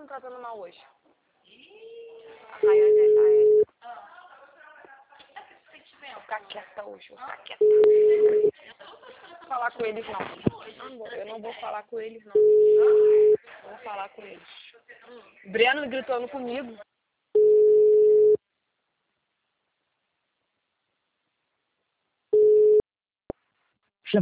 me tratando mal hoje? A Rayane, Vou ficar quieta hoje, vou ficar quieta. Não vou falar com eles, não. Eu não vou falar com eles, não. Não vou falar com eles. Breno gritando comigo.